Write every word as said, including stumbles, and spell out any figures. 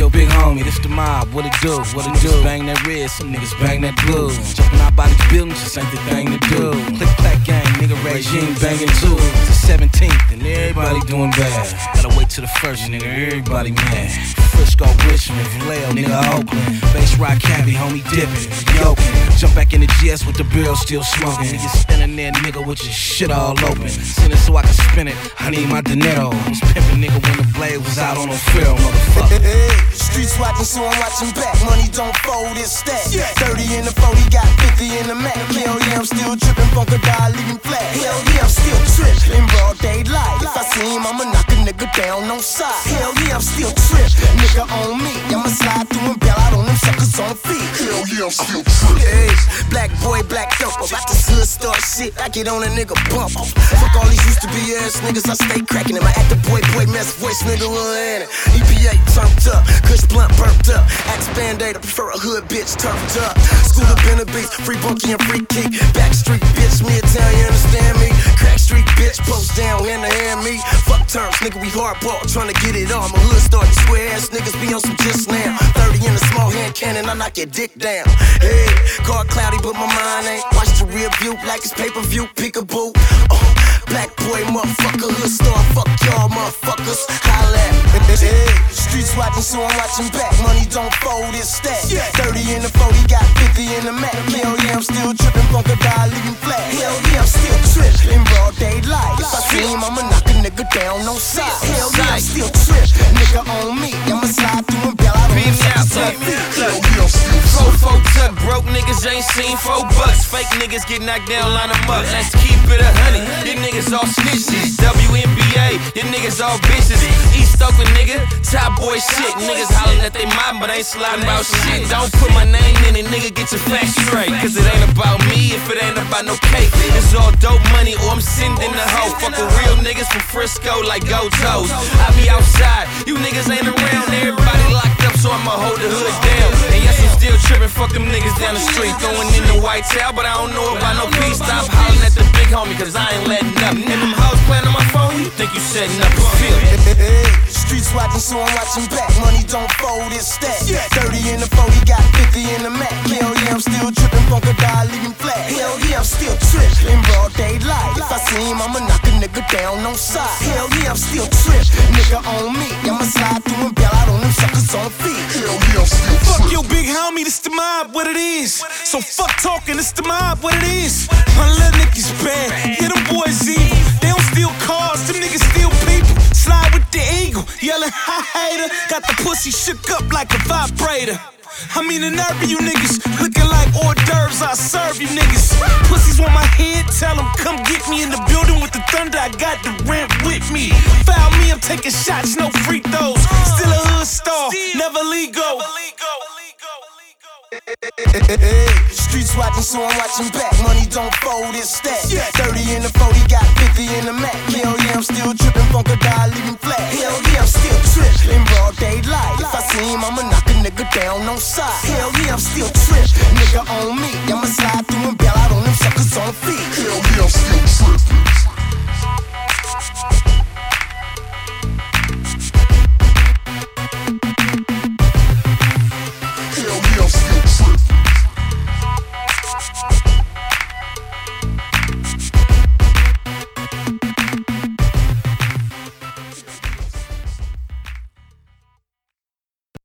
your big homie, this the mob, what it do, what it do? Bang that red, some niggas bang that blue. Jumping out by these buildings, just ain't the thing to do. Click clack gang, nigga regime banging too. It's the seventeenth and everybody doing bad. Gotta wait till the first, nigga, everybody mad. Frisco, Richmond, Vallejo, nigga Oakland. Bass rock cabby, homie dipping, yoking. Jump back in the G S with the barrel still smoking. Nigga spinning there, nigga, with your shit all open. Send it so I can spin it, I need my dinero. I was pimping, nigga, when the blade was out on no field, motherfucker. Hey, hey, streets watching, so I'm watching back. Money don't fold, it's stack. thirty in the forty, got fifty in the Mac. Hell yeah, I'm still tripping, funk or die, leaving flat. Hell yeah, I'm still tripping, in broad daylight. If I see him, I'ma knock a nigga down on sight. Hell yeah, I'm still tripping, nigga on me. I'ma slide through and bail out on them suckers on feet. Hell yeah, I'm still tripping. Hey, black boy, black dope, about this hood start shit. I get on a nigga bump. Fuck all these used to be ass niggas, I stay cracking him. I act the boy, boy, mess voice, nigga, one E P A turned up, Kush blunt burnt up. Axe Band-Aid, I prefer a hood bitch turned up. School of Benabeats, free bunky and free kick. Backstreet bitch, me a town, you understand me? Crack street bitch, post down, hand to hand me. Fuck terms, nigga, we hardball, tryna get it on. My hood started square ass niggas be on some just now. thirty in a small hand cannon, I knock your dick down. Hey, car cloudy, but my mind ain't. Watch the rear view like it's pay-per-view, peekaboo. Oh, black boy, motherfucker, hood star, fuck y'all motherfuckers, holla at me. Hey, streets watching, so I'm watching back. Money don't fold, it's stack. thirty in the forty, got fifty in the Mac. Hell yeah, I'm still tripping, funk or die, leaving flat. Hell yeah, I'm still tripping, in broad daylight. If I see him, I'ma knock a nigga down on sight. Hell yeah, I'm still tripping, nigga on me. I'ma slide through and bail out on him. Hell yeah, I'm still tripping. Four tuck, broke niggas ain't seen four bucks. Fake niggas get knocked down, line them up. Let's keep it a hundred. These niggas all snitches. W N B A, these niggas all bitches. East Oakland nigga, top boy shit. Niggas hollering at they mom, but ain't sliding about shit. Don't put my name in it, nigga, get your facts straight. Cause it ain't about me if it ain't about no cake. It's all dope money or I'm sending the hoe. Fuck a real niggas from Frisco like go toes. I be outside, you niggas ain't around. Everybody locked up, so I'ma hold the hood down. And yes, I'm still tripping, fuck them niggas down the street. Throwing in the white tail, but I don't know about no peace. Stop hollering at the big homie, cause I ain't letting up. And them hoes playing on my phone, you think you setting up a field. Streets watching, so I'm watching back. Money don't fold, it's stack. thirty in the forty, got fifty in the Mac. Hell yeah, I'm still tripping, funk or die, leaving flat. Hell yeah, I'm still tripping, in broad daylight. If I see him, I'ma knock a nigga down on sight. Hell yeah, I'm still tripping, nigga on me. I'ma slide through and bail out on them suckers on feet. Hell yeah, I'm still tripping. Fuck your big homie, this the mob, what it is. So fuck talking, this the mob, what it is. My little niggas bad, yeah, them boys evil. They don't steal cars, them niggas steal people. Slide with the eagle, yelling hi hater. Got the pussy shook up like a vibrator. I mean the nerve of you niggas, looking like hors d'oeuvres, I serve you niggas. Pussies want my head, tell them come get me in the building with the thunder, I got the ramp with me. Foul me, I'm taking shots, no free throws. Still a hood star, never legal. Hey, streets watching, so I'm watching back. Money don't fold, it's stack. thirty in the forty, got fifty in the Mac. Hell yeah, I'm still tripping, funk or die, leaving flat. Hell yeah, I'm still tripping, in broad daylight. If I see him, I'ma knock a nigga down on sight. Hell yeah, I'm still tripping, nigga on me. I'ma